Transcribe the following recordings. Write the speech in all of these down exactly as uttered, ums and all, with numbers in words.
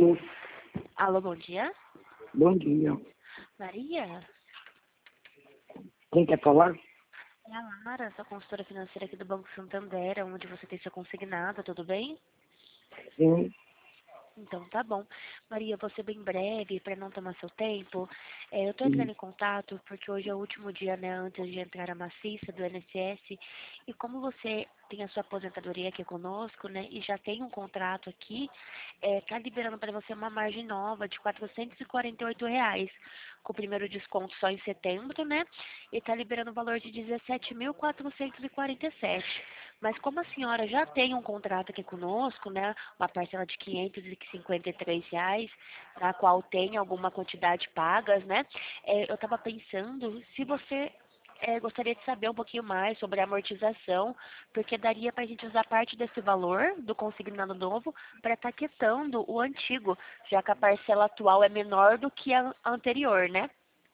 Alô, Alô, bom dia. bom dia. Maria? Quem quer falar? É a Lara, sua consultora financeira aqui do Banco Santander, onde você tem seu consignado, tudo bem? Sim. Então tá bom. Maria, eu vou ser bem breve, para não tomar seu tempo. É, eu estou entrando Sim. em contato porque hoje é o último dia, né, antes de entrar a maciça do I N S S. E como você tem a sua aposentadoria aqui conosco, né, e já tem um contrato aqui, é, tá liberando para você uma margem nova de quatrocentos e quarenta e oito reais, com o primeiro desconto só em setembro, né, e tá liberando o valor de dezessete mil quatrocentos e quarenta e sete. Mas como a senhora já tem um contrato aqui conosco, né, uma parcela de quinhentos e cinquenta e três reais, na qual tem alguma quantidade pagas, né, é, eu estava pensando se você é, gostaria de saber um pouquinho mais sobre a amortização, porque daria para a gente usar parte desse valor do consignado novo para estar quitando o antigo, já que a parcela atual é menor do que a anterior, né?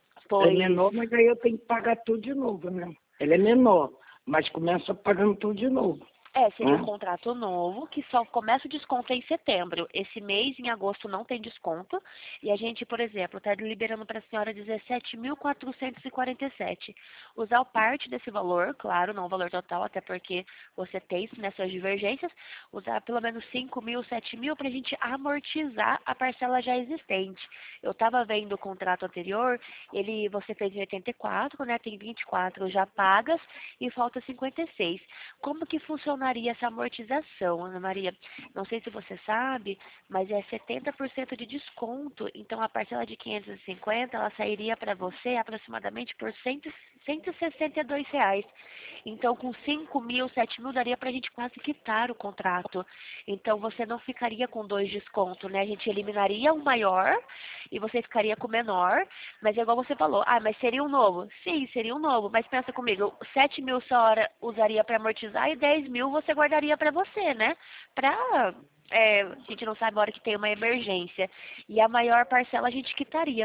É Pois menor, mas aí eu tenho que pagar tudo de novo, né? Ela é menor, mas começa pagando tudo de novo. É, seria um Né? contrato novo, que só começa o desconto em setembro. Esse mês, em agosto, não tem desconto. E a gente, por exemplo, está liberando para a senhora dezessete mil quatrocentos e quarenta e sete. Usar parte desse valor, claro, não o valor total, até porque você tem isso nessas divergências. Usar pelo menos cinco mil, sete mil para a gente amortizar a parcela já existente. Eu estava vendo o contrato anterior, ele você fez em oitenta e quatro, né? Tem vinte e quatro já pagas e falta cinquenta e seis. Como que funciona essa amortização, Ana Maria? Não sei se você sabe, mas é setenta por cento de desconto. Então, a parcela de quinhentos e cinquenta, ela sairia para você aproximadamente por cem, cento e sessenta e dois reais. Então, com cinco mil, sete mil, daria para a gente quase quitar o contrato. Então, você não ficaria com dois descontos, né? A gente eliminaria o maior e você ficaria com o menor. Mas é igual você falou, ah, mas seria um novo? Sim, seria um novo. Mas pensa comigo, sete mil só hora usaria para amortizar e dez mil você guardaria para você, né? Para... É, a gente não sabe a hora que tem uma emergência. E a maior parcela a gente quitaria.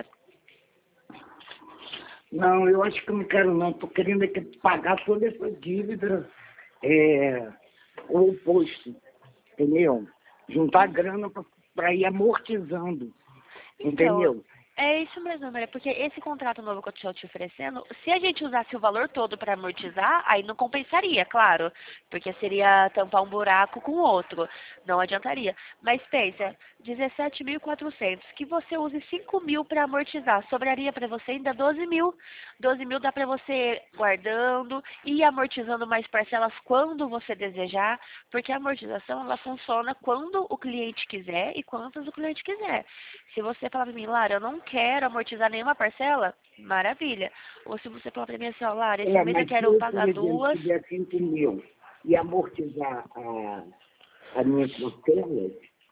Não, eu acho que eu não quero não. Estou querendo é que pagar toda essa dívida é, o oposto, entendeu? Juntar grana para ir amortizando, Então, entendeu? é isso mesmo, Maria, porque esse contrato novo que eu estou te oferecendo, se a gente usasse o valor todo para amortizar, aí não compensaria, claro, porque seria tampar um buraco com o outro, não adiantaria. Mas pensa, dezessete mil e quatrocentos, que você use cinco mil para amortizar, sobraria para você ainda doze mil. doze mil dá para você guardando e amortizando mais parcelas quando você desejar, porque a amortização ela funciona quando o cliente quiser e quantas o cliente quiser. Se você falar para mim, Lara, eu não quero amortizar nenhuma parcela, maravilha. Ou se você falar para mim assim, ó, Lara, esse É, mês eu mas se quero eu, por pagar exemplo, duas, tiver cinco mil e amortizar a, a minha parcela,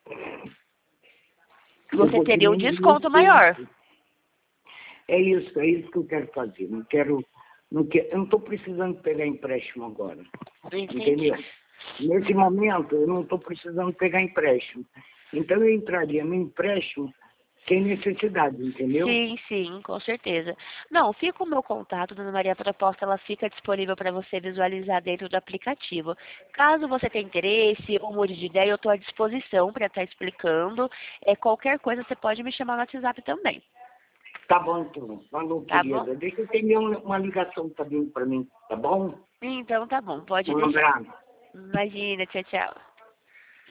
eu você vou teria um diminuir o desconto maior. tempo. É isso, é isso que eu quero fazer. Não quero, não quero, eu não estou precisando pegar empréstimo agora, Entendi. entendeu? Nesse momento, eu não estou precisando pegar empréstimo. Então, eu entraria no empréstimo sem necessidade, entendeu? Sim, sim, com certeza. Não, fica o meu contato, Dona Maria, a proposta ela fica disponível para você visualizar dentro do aplicativo. Caso você tenha interesse ou mude de ideia, eu estou à disposição para estar explicando. É, qualquer coisa você pode me chamar no WhatsApp também. Tá bom, então. Falou, Tá bom? querida. Deixa eu ter uma uma ligação também para mim, tá bom? Então tá bom, pode Um deixar. abraço. Imagina, tchau, tchau.